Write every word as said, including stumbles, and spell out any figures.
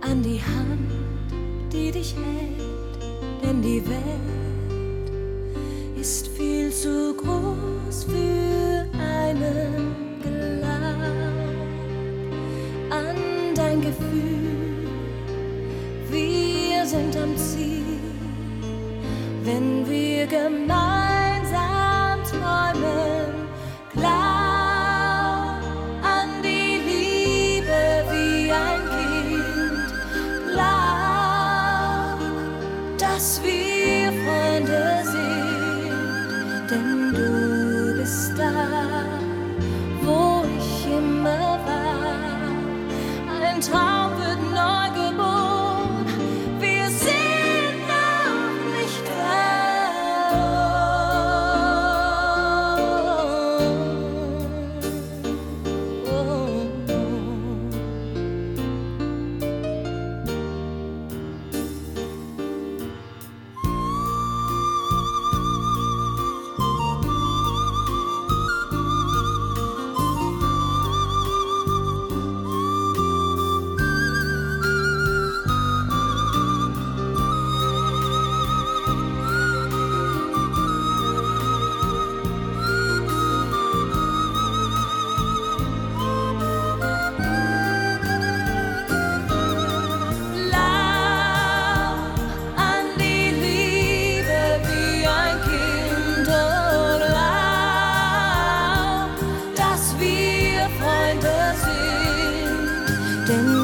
an die Hand, die dich hält, denn die Welt ist viel zu groß für einen Glaub an dein Gefühl. Wir sind am Ziel, wenn wir gemeinsam träumen. Glaub an die Liebe wie ein Kind. Glaub, dass wir Freunde sind, denn du bist da, wo ich immer war. Ein Traum wird neu geboren. Wir sind noch nicht denn